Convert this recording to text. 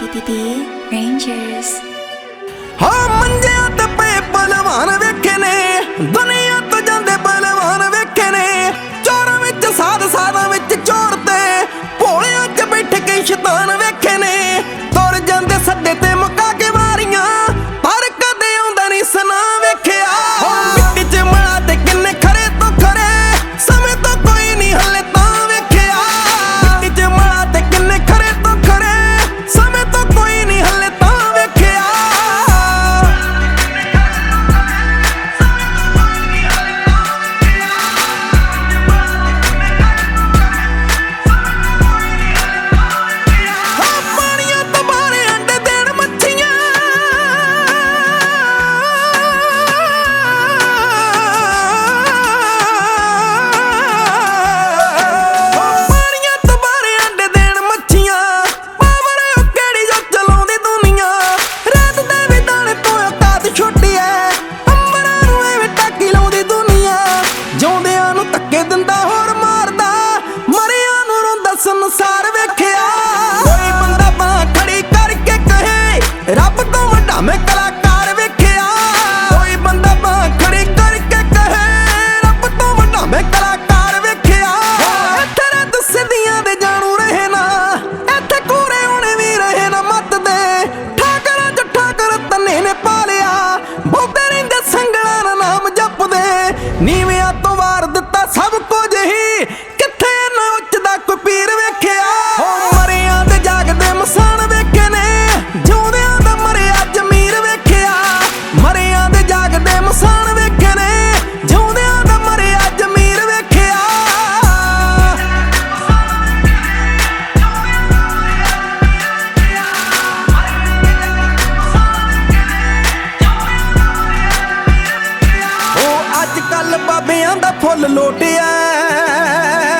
BBB Rangers। हाँ मंजिया ते पे पहलवान वेखे ने, दुनिया तो जांदे पहलवान वेखे ने। चोरां विच साध साधां विच चोर ते भोलियां च बैठे कई शैतान वेखे ने। तुर जांदे सड्डे ते मुका के वारियां, पर कदे आउंदा नहीं सना वेखिया। मिट्टी च मड़ा ते किन्ने खरे तो खरे, समय तो कोई नहीं हले तां वेखिया। मिट्टी च मड़ा ते किन्ने खरे तो खरे, समय तो कोई नहीं हले तां वेखिया। संसार वेखिया कोई बंदा बांह खड़ी करके कहे रब तो वड्डा मैं कलाकार वेखिया। कोई बंदा बांह खड़ी करके कहे रब तो वड्डा मैं कलाकार वेखिया। इत्थे रत सिद्धियां दे जानू रहे ना, इत्थे कूरे होने भी रहे ना मत दे। ठाकरां च ठाकर तन्ने ने पा लिया, बहुते रहिंदे संगलां दा नाम जपदे। नीवियां तो वार दित्ता सब कुछ ही, कित्थे ना उचदा कोई पीर वेखिया। मरियां ते जागदे मसान वेखे ने, जिउंदियां दा मरिया जमीर वेखिया। मरियां ते जागदे मसान वेखे ने, जिउंदियां दा मरिया जमीर वेखिया। ओ अज कल बाबियां दा फुल लोटिया,